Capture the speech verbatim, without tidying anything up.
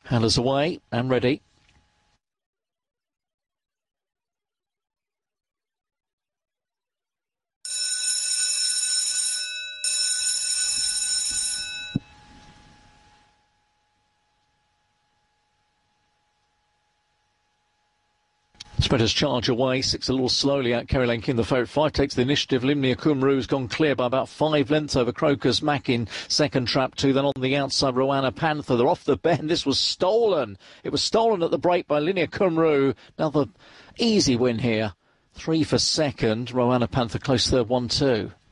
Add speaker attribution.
Speaker 1: Handlers away and ready. Spreaders charge away, six a little slowly out. Kerry Lane King, the favourite. Five takes the initiative. Limnia Kumru's gone clear by about five lengths over Crocus Mack in second. Trap two. Then on the outside, Rowana Panther. They're off the bend. This was stolen. It was stolen at the break by Limnia Kumru. Another easy win here. Three for second. Rowana Panther close third, one two.